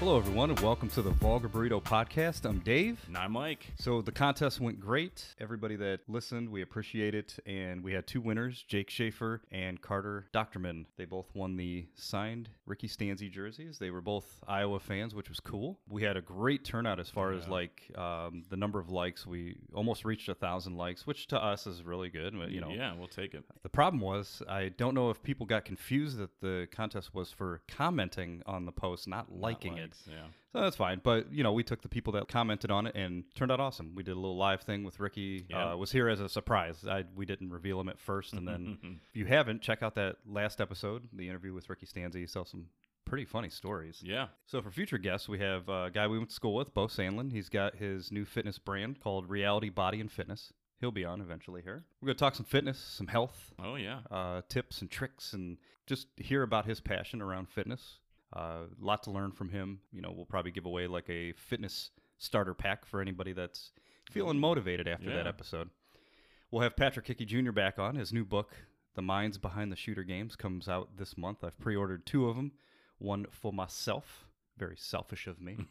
Hello, everyone, and welcome to the Vulgar Burrito Podcast. I'm Dave. And I'm Mike. So the contest went great. Everybody that listened, we appreciate it. And we had two winners, Jake Schaefer and Carter Doctorman. They both won the signed Ricky Stanzi jerseys. They were both Iowa fans, which was cool. We had a great turnout as far as the number of likes. We almost reached 1,000 likes, which to us is really good. You know, Yeah, we'll take it. the problem was, I don't know if people got confused that the contest was for commenting on the post, not liking it. Yeah. So that's fine. But, you know, we took the people that commented on it and turned out awesome. We did a little live thing with Ricky. Yeah. Was here as a surprise. We didn't reveal him at first. And then if you haven't, check out that last episode, the interview with Ricky Stanzi. He tells some pretty funny stories. Yeah. So for future guests, we have a guy we went to school with, Bo Sandlin. He's got his new fitness brand called Reality Body and Fitness. He'll be on eventually here. We're going to talk some fitness, some health, Oh, yeah. tips and tricks, and just hear about his passion around fitness. A lot to learn from him. You know, we'll probably give away like a fitness starter pack for anybody that's feeling motivated after that Yeah. episode. We'll have Patrick Hickey Jr. back on. His new book, The Minds Behind the Shooter Games, comes out this month. I've pre-ordered 2 of them, one for myself. Very selfish of me.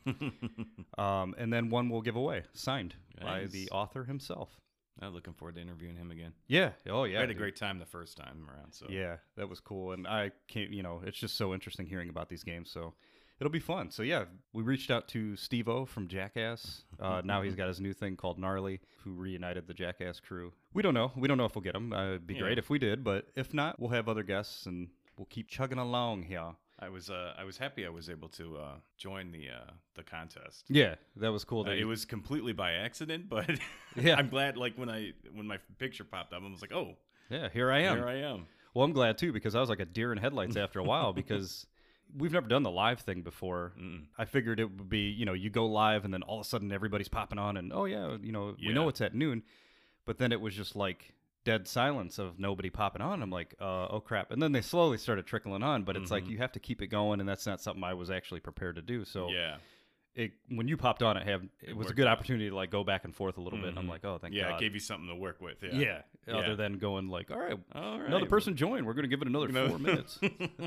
And then one we'll give away, signed by Nice. the author himself. I'm looking forward to interviewing him again. Yeah. Oh, yeah. I had a dude. great time the first time around. So Yeah, that was cool. And I can't, you know, it's just so interesting hearing about these games. So it'll be fun. So yeah, we reached out to Steve-O from Jackass. Now he's got his new thing called Gnarly, who reunited the Jackass crew. We don't know. We don't know if we'll get him. It'd be Yeah. great if we did. But if not, we'll have other guests and we'll keep chugging along here. I was happy I was able to join the contest. Yeah, that was cool. It was completely by accident, but Yeah. I'm glad. Like when my picture popped up, I was like, oh, Yeah, here I am. here I am. Well, I'm glad too, because I was like a deer in headlights after a while, because we've never done the live thing before. I figured it would be, you know, you go live and then all of a sudden everybody's popping on and, oh yeah, you know, we know Yeah. it's at noon. But then it was just like dead silence of nobody popping on. I'm like, oh crap. And then they slowly started trickling on, but it's like you have to keep it going, and that's not something I was actually prepared to do. So Yeah. when you popped on, it was a worked good out. opportunity to like go back and forth a little bit. And I'm like, oh, thank Yeah, God. it gave you something to work with. Yeah. Yeah. Yeah. Other than going like, all right, All right. another person joined. We're going to give it another 4 minutes.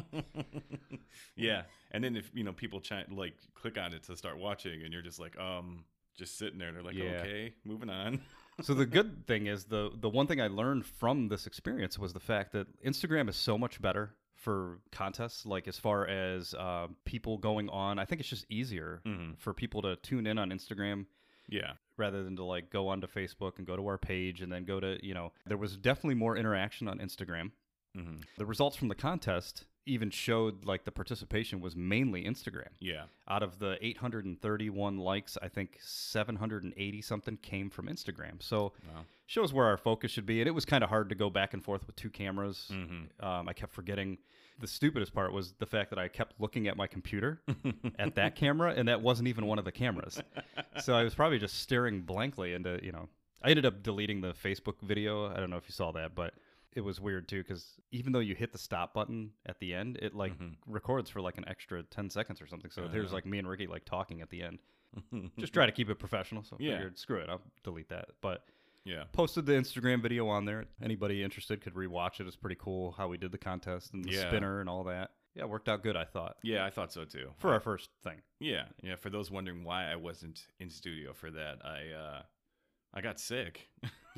Yeah, and then if people click on it to start watching, and you're just like, just sitting there, they're like, Yeah. okay, moving on. So the good thing is the one thing I learned from this experience was the fact that Instagram is so much better for contests, like as far as people going on. I think it's just easier for people to tune in on Instagram Yeah, rather than to like go onto Facebook and go to our page and then go to, you know, there was definitely more interaction on Instagram. The results from the contest even showed like the participation was mainly Instagram. yeah, Out of the 831 likes, I think 780 something came from Instagram. So Wow. shows where our focus should be. And it was kind of hard to go back and forth with 2 cameras. I kept forgetting. The stupidest part was the fact that I kept looking at my computer at that camera, and that wasn't even one of the cameras. So I was probably just staring blankly into, you know, I ended up deleting the Facebook video. I don't know if you saw that, but it was weird too, because even though you hit the stop button at the end, it like records for like an extra 10 seconds or something. So there's like me and Ricky like talking at the end. Just try to keep it professional. So I Yeah. figured, screw it, I'll delete that. But yeah, posted the Instagram video on there. Anybody interested could rewatch it. It's pretty cool how we did the contest and the Yeah. spinner and all that. Yeah, it worked out good, I thought, yeah. I thought so too. for our first thing. Yeah, yeah. For those wondering why I wasn't in studio for that, I got sick.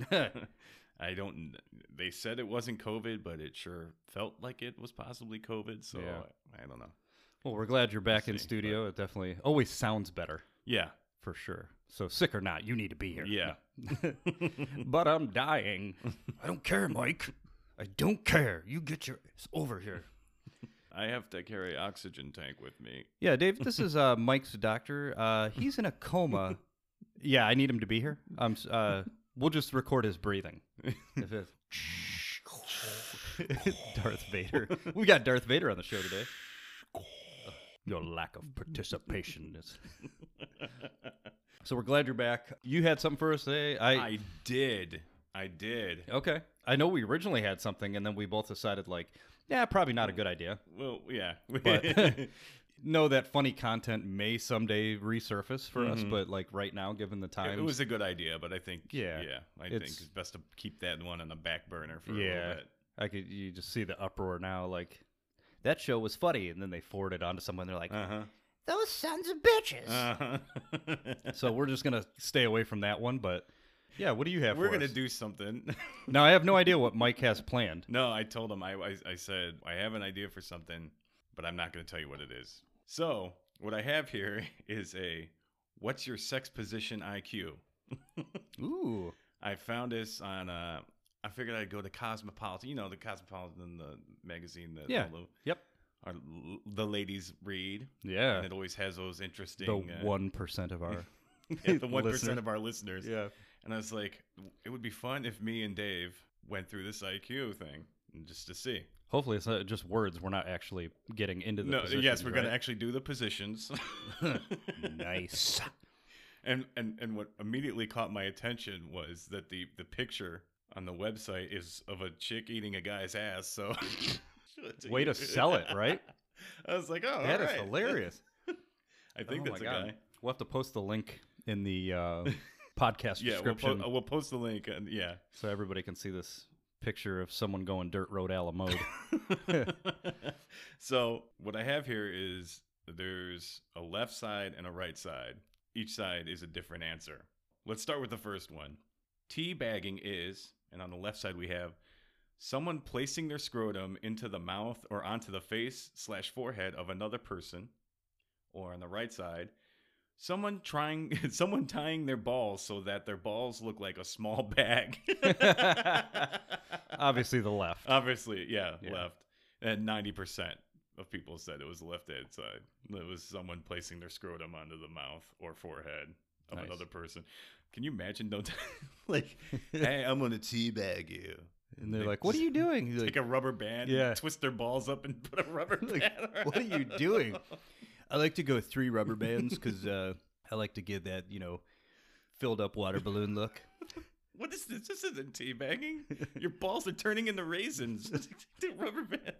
I don't. They said it wasn't COVID, but it sure felt like it was possibly COVID. So Yeah. I don't know. Well, we're glad you're back in see, studio. It definitely always sounds better, Yeah, for sure. So sick or not, you need to be here. yeah. But I'm dying. I don't care, Mike. I don't care. You get your ass over here. I have to carry oxygen tank with me. Yeah, Dave, this is Mike's doctor. He's in a coma. Yeah, I need him to be here. We'll just record his breathing. If it- Darth Vader. We got Darth Vader on the show today. Your lack of participation is. So we're glad you're back. You had something for us today. I did. Okay. I know we originally had something, and then we both decided, like, yeah, probably not a good idea. Well, yeah. But know that funny content may someday resurface for us, but like right now, given the time, It was a good idea, but I think, Yeah, I think it's best to keep that one on the back burner for a little bit. you just see the uproar now. Like that show was funny, and then they forward it onto someone. They're like, Uh-huh. Those sons of bitches. So we're just gonna stay away from that one. But yeah, what do you have? We're for gonna us? do something. Now I have no idea what Mike has planned. No, I told him. I said I have an idea for something, but I'm not gonna tell you what it is. So what I have here is what's your sex position IQ? Ooh. I found this on I figured I'd go to Cosmopolitan. You know, the Cosmopolitan, the magazine that Yeah. all the ladies read. Yeah. And it always has those interesting The 1% of our the 1% listeners. of our listeners. Yeah. And I was like, it would be fun if me and Dave went through this IQ thing just to see. Hopefully it's not just words. We're not actually getting into the No, positions, yes, we're going to right? actually do the positions. Nice. And what immediately caught my attention was that the picture on the website is of a chick eating a guy's ass. So Way to sell it, right? I was like, oh, That all is right. hilarious. I think Oh that's a my God. guy. We'll have to post the link in the podcast Yeah, description we'll post the link. And yeah. so everybody can see this picture of someone going dirt road a la mode. So what I have here is there's a left side and a right side. Each side is a different answer. Let's start with the first one. Teabagging is, and on the left side we have, someone placing their scrotum into the mouth or onto the face/forehead of another person. Or on the right side, someone tying their balls so that their balls look like a small bag. Obviously the left. Obviously, yeah, Yeah. left. And 90% of people said it was the left-hand side. It was someone placing their scrotum onto the mouth or forehead of Nice. another person. Can you imagine? Don't like, hey, I'm gonna teabag you. And they're like, "What are you doing?" He's Take like, a rubber band, Yeah. and twist their balls up, and put a rubber band. around. "What are you doing?" I like to go 3 rubber bands because I like to give that, filled up water balloon look. What is this? This isn't teabagging. Your balls are turning into raisins. The rubber band.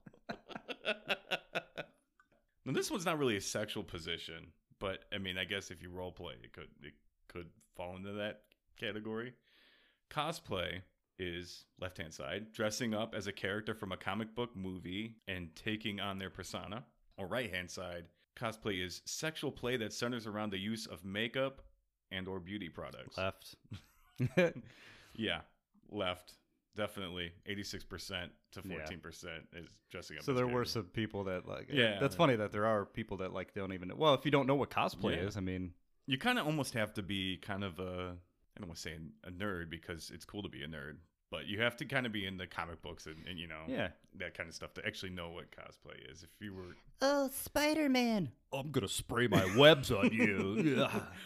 Now, this one's not really a sexual position, but I mean, I guess if you role play, it could fall into that category. Cosplay is left-hand side, dressing up as a character from a comic book movie and taking on their persona. Or right-hand side, cosplay is sexual play that centers around the use of makeup and or beauty products. Left. Yeah, left. Definitely 86% to 14% is dressing up. So as there were characters. some people that like. Yeah. That's funny that there are people that like don't even. Well, if you don't know what cosplay Yeah. is, I mean, You kind of almost have to be kind of I don't want to say a nerd because it's cool to be a nerd, but you have to kind of be in the comic books and yeah. that kind of stuff to actually know what cosplay is. If you were Oh, Spider-Man. I'm gonna spray my webs on you.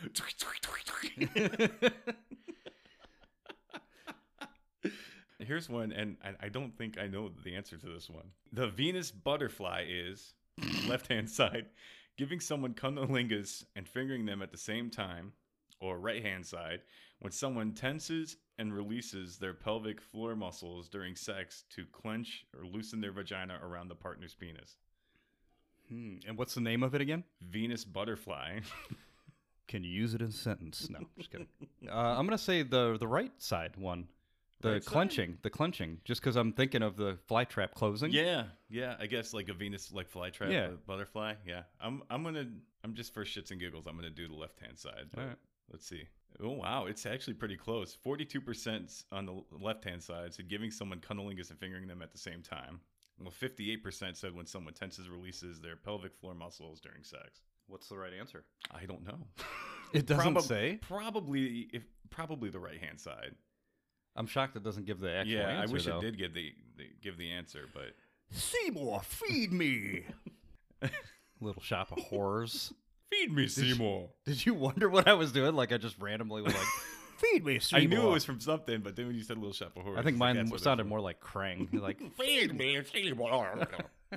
Here's one, and I don't think I know the answer to this one. The Venus butterfly is left-hand side, giving someone cunnilingus and fingering them at the same time, or right-hand side, when someone tenses and releases their pelvic floor muscles during sex to clench or loosen their vagina around the partner's penis. And what's the name of it again? Venus butterfly. Can you use it in a sentence? No, just kidding. I'm gonna say the right side one. The Right side? clenching, just because I'm thinking of the fly trap closing. Yeah, I guess like a Venus like flytrap Yeah. butterfly. Yeah, I'm just for shits and giggles. I'm gonna do the left hand side. But All right. let's see. Oh wow, it's actually pretty close. 42% on the left hand side said giving someone cunnilingus and fingering them at the same time. Well, 58% said when someone tenses releases their pelvic floor muscles during sex. What's the right answer? I don't know. It doesn't say. Probably the right hand side. I'm shocked it doesn't give the actual Yeah, answer. I wish though. it did give the answer, but Seymour, feed me. Little shop of horrors. feed me, Seymour. Did you wonder what I was doing? Like I just randomly was like, Feed me, Seymour. I knew it was from something, but then when you said Little Shop of Horrors, I think it's like, mine that's what sounded it's more like Krang. You're like, Feed me, Seymour.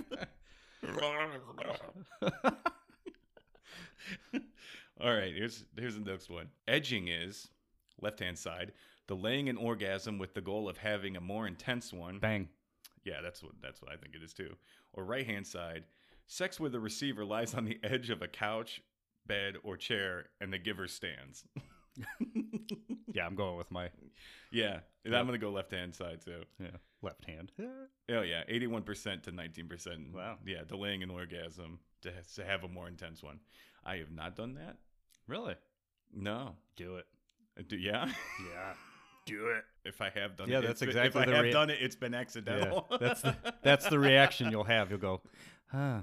from. All right, here's the next one. Edging is left-hand side, delaying an orgasm with the goal of having a more intense one. bang. Yeah, that's what I think it is too. Or right-hand side, sex where the receiver lies on the edge of a couch, bed, or chair, and the giver stands. Yeah, I'm going with my Yeah, and I'm gonna go left-hand side too. left hand. Oh yeah, 81% to 19%. Wow. Yeah, delaying an orgasm to have a more intense one. I have not done that. Really? No. Do it. Yeah. Yeah. Do it. If I have done Yeah, it, that's if exactly I the have done it, it's been accidental. Yeah, that's the reaction you'll have. You'll go, huh.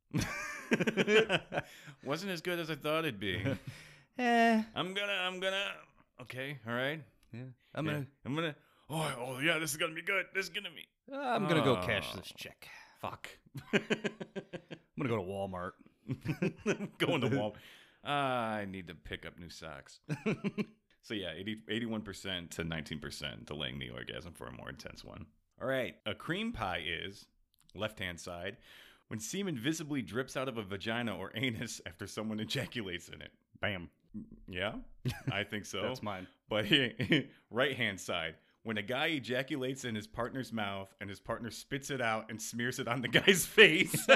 Wasn't as good as I thought it'd be. I'm gonna. Okay, all right. Yeah. I'm gonna. Oh yeah, this is gonna be good. This is gonna be. I'm gonna go cash this check. Fuck. I'm gonna go to Walmart. Going to Walmart. I need to pick up new socks. So yeah, 81% to 19% delaying the orgasm for a more intense one. All right, a cream pie is, left-hand side, when semen visibly drips out of a vagina or anus after someone ejaculates in it. Bam. Yeah, I think so. That's mine. But right-hand side, when a guy ejaculates in his partner's mouth and his partner spits it out and smears it on the guy's face.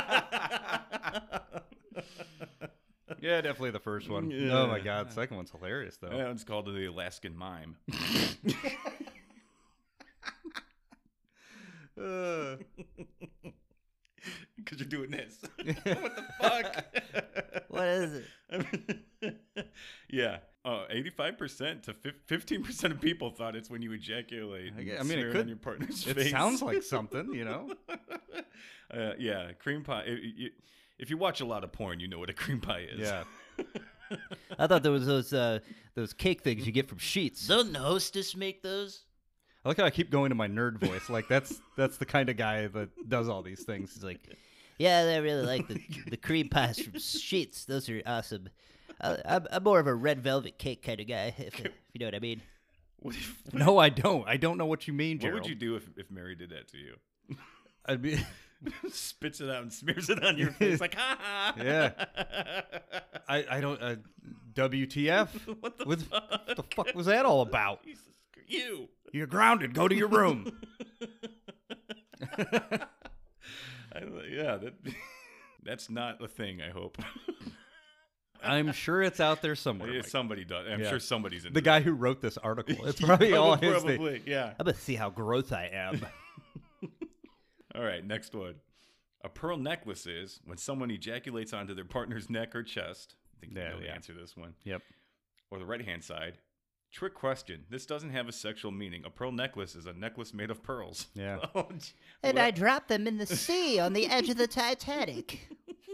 Yeah, definitely the first one. Yeah. Oh my god, the second one's hilarious though. That one's called the Alaskan Mime. Because you're doing this. What the fuck? What is it? Yeah. 85% to 15% of people thought it's when you ejaculate. I and mean, it smear could. on your partner's It face. sounds like something, you know. Yeah, cream pie. If you watch a lot of porn, you know what a cream pie is. Yeah. I thought there was those cake things you get from Sheets. Doesn't Hostess make those? I like how I keep going to my nerd voice. Like that's the kind of guy that does all these things. He's like, Yeah, I really like the cream pies from Sheets. Those are awesome. I'm more of a red velvet cake kind of guy, if you know what I mean. no, I don't. I don't know what you mean, What Gerald. would you do if Mary did that to you? I'd be, Spits it out and smears it on your face like, ha ha. yeah. I don't. WTF? What the What fuck? the fuck was that all about? Jesus, you. You're grounded. Go to your room. Yeah, that's not a thing, I hope. I'm sure it's out there somewhere. Mike. Somebody does. I'm Yeah. sure somebody's in The guy who wrote this article. It's probably all his thing. Probably, yeah. I'm gonna see how gross I am. All right, next one. A pearl necklace is when someone ejaculates onto their partner's neck or chest. I think you Yeah, know the yeah. answer to this one. Yep. Or the right-hand side. Trick question. This doesn't have a sexual meaning. A pearl necklace is a necklace made of pearls. Yeah. Oh, And well, I dropped them in the sea on the edge of the Titanic.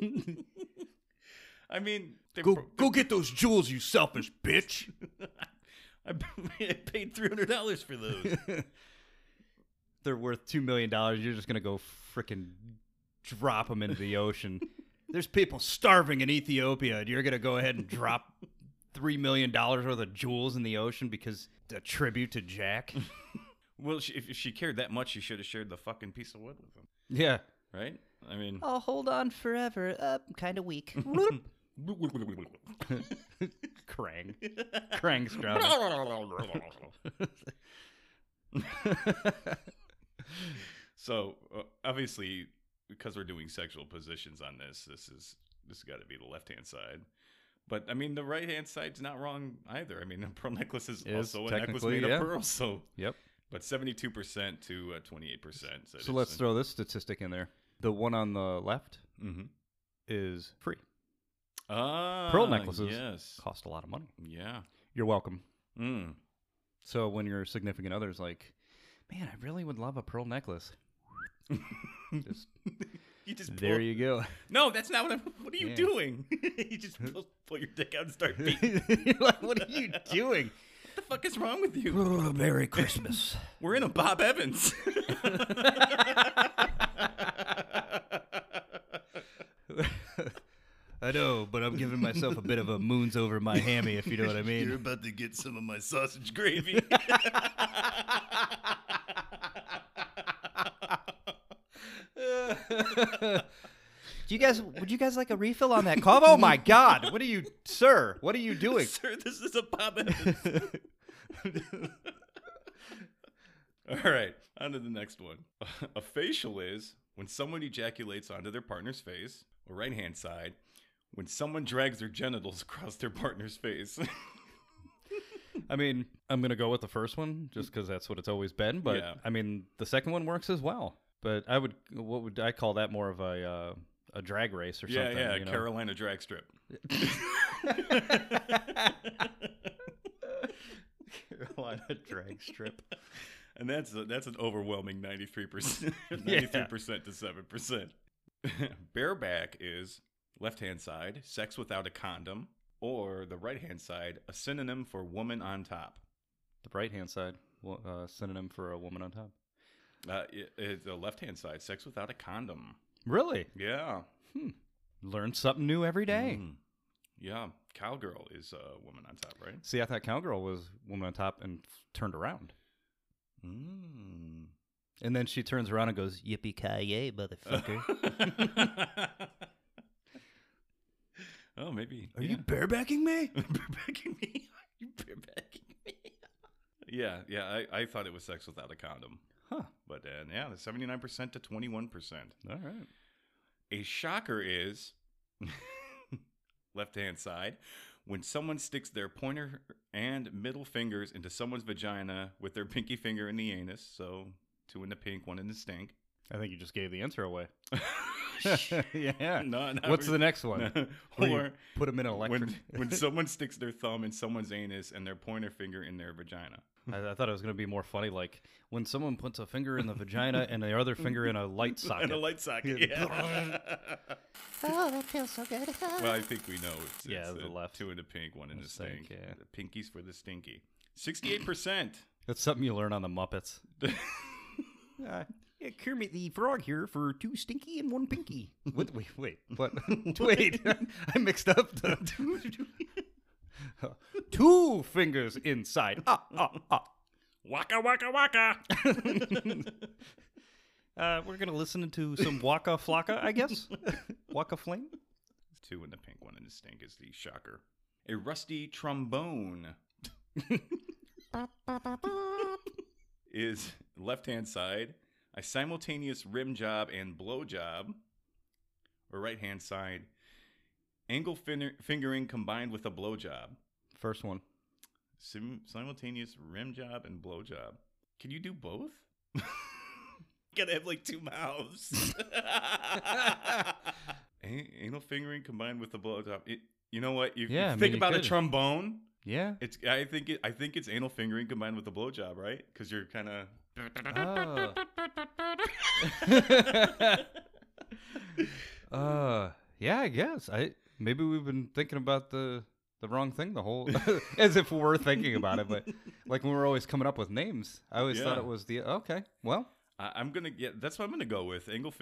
I mean, Go get those jewels, you selfish bitch. I paid $300 for those. They're worth $2 million. You're just gonna go frickin' drop them into the ocean. There's people starving in Ethiopia, and you're gonna go ahead and drop $3 million worth of jewels in the ocean because a tribute to Jack. Well, if she cared that much, she should have shared the fucking piece of wood with him, Yeah. right? I mean, I'll hold on forever. I'm kind of weak. Krang. Krang's drowning. So obviously, because we're doing sexual positions on this has got to be the left-hand side. But I mean, the right-hand side's not wrong either. I mean, a pearl necklace is also a necklace technically, made yeah. of pearls. So, Yep. but 72% to 28%. So let's throw this statistic in there. The one on the left Mm-hmm. is free. Ah, Pearl necklaces Yes. cost a lot of money. Yeah. You're welcome. Mm. So when your significant other's like, man, I really would love a pearl necklace. Just, You just there pull- you go. No, that's not what I'm. What are you Yeah. doing? You just pull your dick out and start beating. You're like, what are you doing? What the fuck is wrong with you? Merry Christmas. We're in a Bob Evans. I know, but I'm giving myself a bit of a moons over my hammy, if you know what I mean. about to get some of my sausage gravy. Would you guys like a refill on that coffee? Oh my God! What are you, sir? What are you doing? Sir, this is a Bob Evans. All right, on to the next one. A facial is when someone ejaculates onto their partner's face, or right-hand side, when someone drags their genitals across their partner's face. I mean, I'm gonna go with the first one just because that's what it's always been. But Yeah. I mean, the second one works as well. But what would I call that? More of a drag race or something? Yeah, you know? Carolina drag strip. Carolina drag strip. And that's an overwhelming 93%, 93% to 7%. Bareback is left-hand side, sex without a condom, or the right-hand side, a synonym for woman on top. The right hand side, synonym for a woman on top. It's the left-hand side, sex without a condom. Really? Yeah. Learn something new every day. Yeah. Cowgirl is a woman on top, right? See, I thought cowgirl was woman on top and turned around. And then she turns around and goes, Yippee-ki-yay, motherfucker. Oh, maybe. "Are you barebacking me?" barebacking me? Are you barebacking me? Yeah. I thought it was sex without a condom. Huh. But yeah, the 79% to 21%. All right. A shocker is left-hand side. When someone sticks their pointer and middle fingers into someone's vagina with their pinky finger in the anus, so 2 in the pink, 1 in the stink. I think you just gave the answer away. Yeah. No, What's the next one? Where you Or put them in an electric. when someone sticks their thumb in someone's anus and their pointer finger in their vagina. I thought it was going to be more funny, like when someone puts a finger in the vagina and the other finger in a light socket. And a light socket, yeah. Oh, that feels so good. Well, I think we know it's the left. 2 in the pink, 1 in the stink. Yeah. The pinkies for the stinky. 68%. That's something you learn on the Muppets. Kermit the Frog here for 2 stinky and 1 pinky. Wait, what? Wait, I mixed up the 2 fingers inside. Waka, waka, waka. We're gonna listen to some Waka Flocka, I guess. Waka Flame. 2 in the pink, 1 in the stink is the shocker. A rusty trombone is left-hand side. A simultaneous rim job and blow job. Or right-hand side. Angle fingering combined with a blow job. First one. Simultaneous rim job and blow job. Can you do both? Gotta have like 2 mouths. Anal fingering combined with a blow job. You know what? You think about a trombone. Yeah. I think it's anal fingering combined with a blow job, right? Because you're kind of. Yeah, I guess. Maybe we've been thinking about the wrong thing the whole as if we're thinking about it, but like when we're always coming up with names, I always thought it was the okay. Well, that's what I'm gonna go with. Anal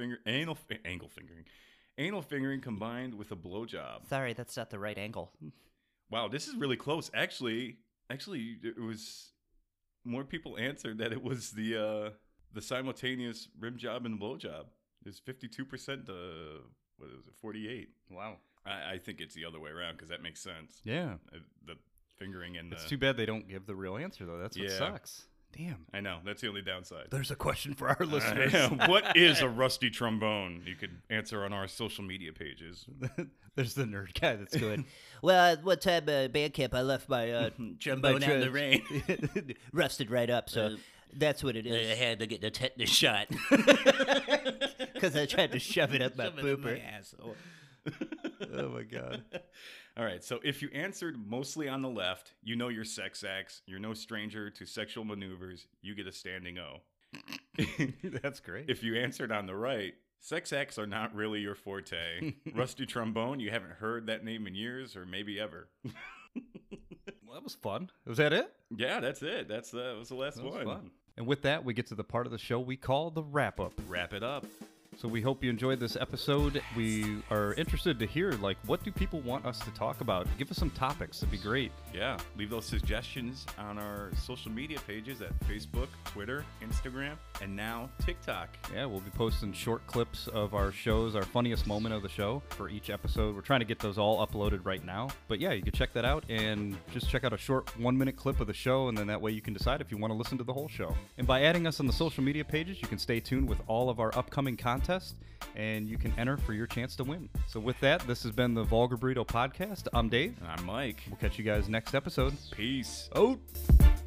fingering combined with a blow job. Sorry, that's not the right angle. Wow, this is really close. Actually, it was more people answered that it was the simultaneous rim job and blow job. It's 52% to 48. Wow. I think it's the other way around because that makes sense. Yeah. The fingering and it's too bad they don't give the real answer though. That's what sucks. Damn. I know. That's the only downside. There's a question for our listeners. What is a rusty trombone? You could answer on our social media pages. There's the nerd guy that's good. Well, one time band camp, I left my Trombone out in the rain. rusted right up, so that's what it I is. had to get the tetanus shot. Because I tried to shove it up my Shove it in my pooper. asshole. Oh my god. All right, so if you answered mostly on the left, you know your sex acts. You're no stranger to sexual maneuvers. You get a standing O. That's great. If you answered on the right, sex acts are not really your forte. Rusty trombone, you haven't heard that name in years or maybe ever. Well, that was fun. Was that it? Yeah, that's it. That was the last That was one. fun. And with that, we get to the part of the show we call the wrap up. Wrap it up. So we hope you enjoyed this episode. We are interested to hear, like, what do people want us to talk about? Give us some topics. That'd be great. Yeah, leave those suggestions on our social media pages at Facebook, Twitter, Instagram, and now TikTok. Yeah, we'll be posting short clips of our shows, our funniest moment of the show for each episode. We're trying to get those all uploaded right now. But yeah, you can check that out and just check out a short 1-minute clip of the show, and then that way you can decide if you want to listen to the whole show. And by adding us on the social media pages, you can stay tuned with all of our upcoming content contest, and you can enter for your chance to win. So with that, this has been the Vulgar Burrito Podcast. I'm Dave. And I'm Mike. We'll catch you guys next episode. Peace. Out.